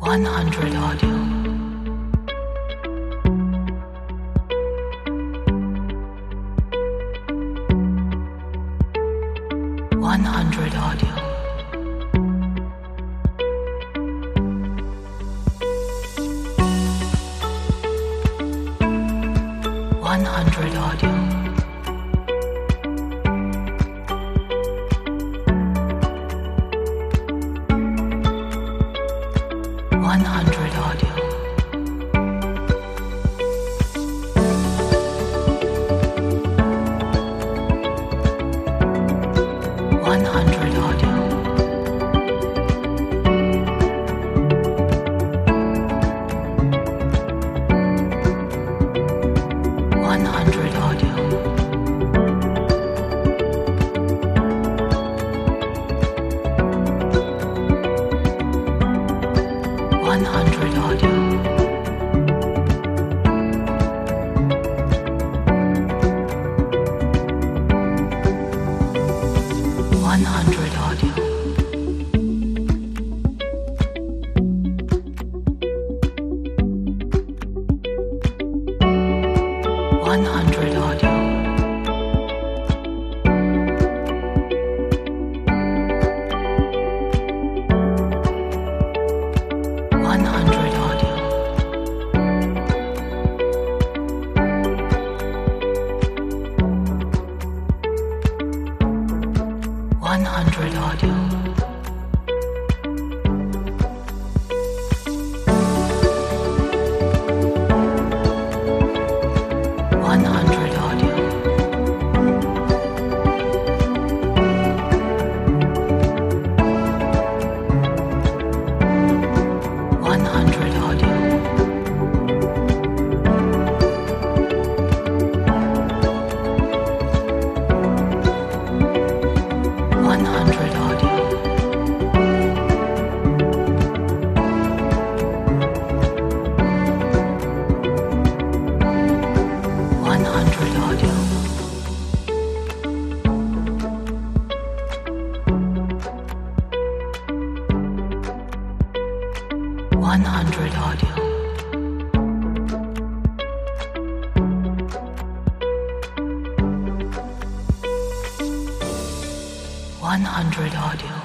100 audio. 100 audio. 100 audio. 100 audio. 100 audio. 100 audio. 100 audio. 100 audio. 100 audio. 100 audio. 100 audio. 100 audio. 100 audio. 100 audio. 100 audio. 100 audio. 100 audio.